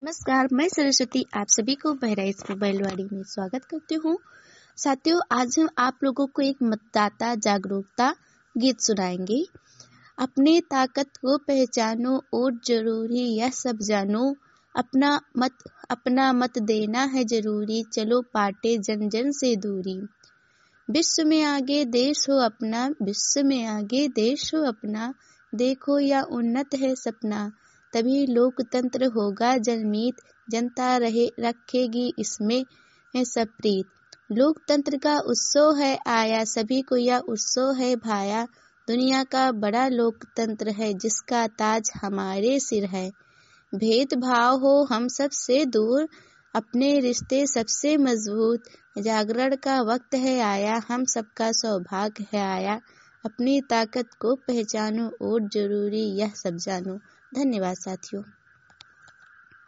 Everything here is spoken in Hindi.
नमस्कार, मैं सरस्वती आप सभी को बहराइच मोबाइलवाड़ी में स्वागत करती हूँ। साथियों, आज हम आप लोगों को एक मतदाता जागरूकता गीत सुनाएंगे। अपने ताकत को पहचानो, वोट जरूरी यह सब जानो, अपना मत देना है जरूरी, चलो पाटे जन जन से दूरी। विश्व में आगे देश हो अपना, विश्व में आगे देश हो अपना, देखो या उन्नत है सपना, तभी लोकतंत्र होगा जनमीत, जनता रखेगी इसमें है सब प्रीत। लोकतंत्र का उत्सव है आया, सभी को यह उत्सव है भाया, दुनिया का बड़ा लोकतंत्र है जिसका ताज हमारे सिर है। भेदभाव हो हम सब से दूर, अपने रिश्ते सबसे मजबूत, जागरण का वक्त है आया, हम सबका सौभाग्य है आया, अपनी ताकत को पहचानो, वोट जरूरी यह सब जानो। धन्यवाद साथियों।